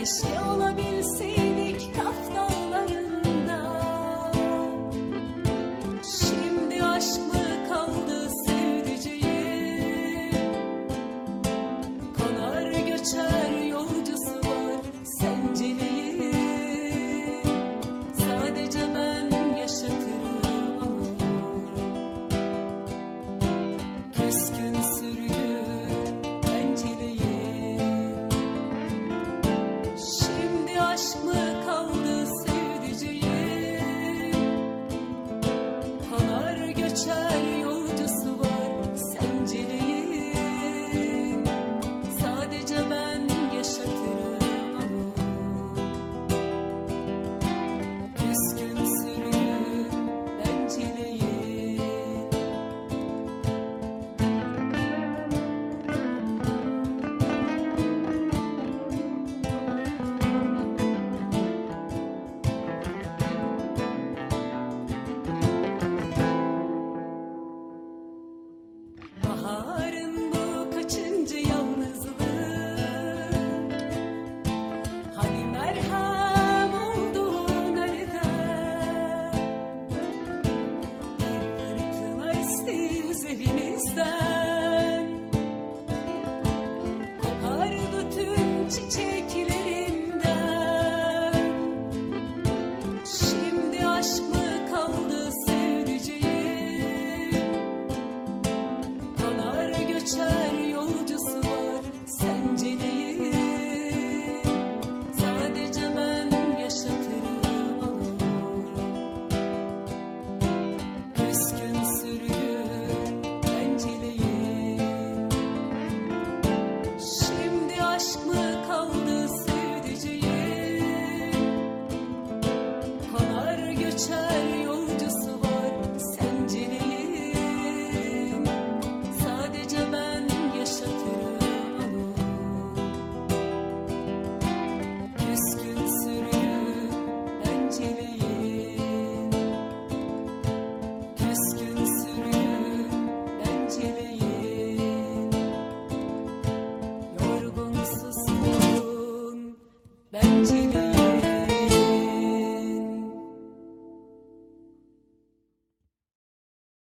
Keşke olabilseydik Kaf dağlarında. Şimdi aşk mı kaldı sevdiceğim? Kanar göçer yolcusu var senceleyin. Sadece ben yaşatırım onu. Küskün sürgün benceleyin. Şimdi aşk mı kaldı sevdiceğim? Kanar göçer yolcusu var senceleyin. Sadece ben yaşatırım onu. Küskün sürgün benceleyin. Baharın bu kaçıncı yalnızlığı? Hani merhem olduğu nerede? Bir fırtına esti üzerimizden. Kopardı tüm çiçeklerimden. Şimdi aşk mı kaldı sevdiceğim? Kanar göçer yolcusu var senceleyin. Sadece ben yaşatırım onu. Küskün sürgün benceleyin. Şimdi aşk mı kaldı sevdiceğim? Kanar göçer yolcusu var senceleyin. Sadece ben yaşatırım onu. Küskün sürgün benceleyin. Küskün sürgün benceleyin. Yorgun suskun benceleyin.